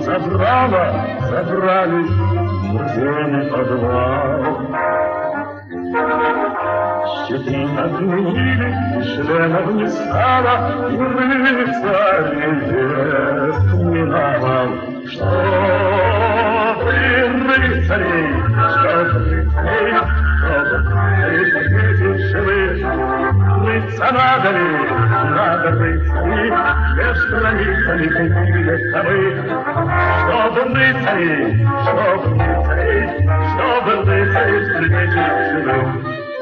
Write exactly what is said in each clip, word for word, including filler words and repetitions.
забрала, забрали музейный подвал. Щедрин отменили, членов не стало, и рыцарь век миновал. Что ты, рыцарей, что ты, рыцарей, что ты, рыцарей, рыться надо ли, надо рыцарей, меж границами были тобы. Чтобы рыцарей, чтобы рыцарей, чтобы рыцарей встретить живым.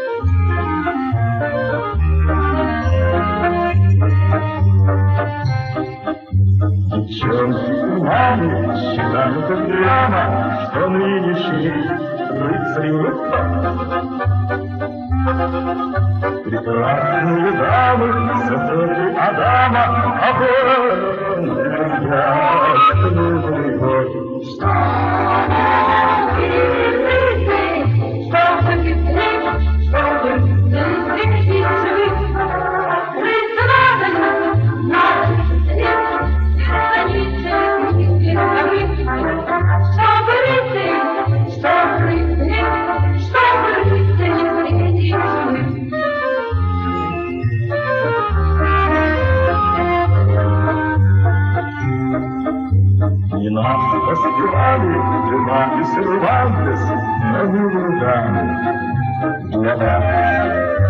Девчонки мамы считают прямо, что нынешний рыцарь улыбка. Прекрасные дамы, супруги Адама, огонь ясный год. Не нас воспевали Дюма и Сервантес, но не врагами для вас.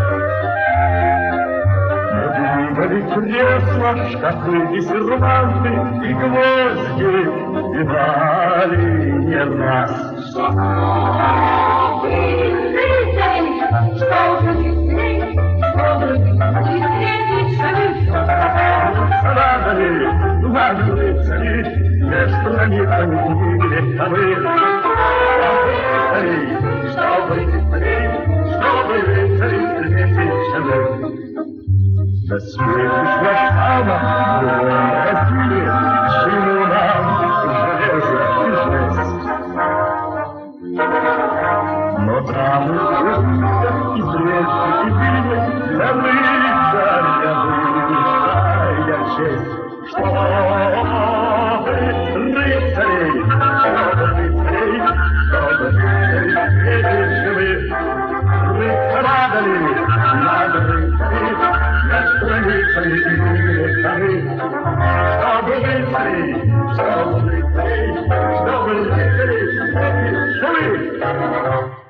Надвигали кресла, шкафы и серванты, и гвозди бивали не раз. Что ты, рыцарь, что ты, рыцарь, что ты, рыцарь, надо ли, надо рыцари, меж границами были тобы. Рыцари, чтобы рыцари, чтобы рыцари встретить живым. Доспехи шлагбаума мы ходили, чему нам железо и жесть. Но там и зрелки, и били для рыцаря высшая честь. Что вы, рыцарей, что вы, рыцарей, что вы, рыцарей, живы. Рыцарь надо ли, надо рыцарей, меж границами и были тобы. Что вы, рыцарей, что вы, рыцарей, что вы, рыцарей, живы.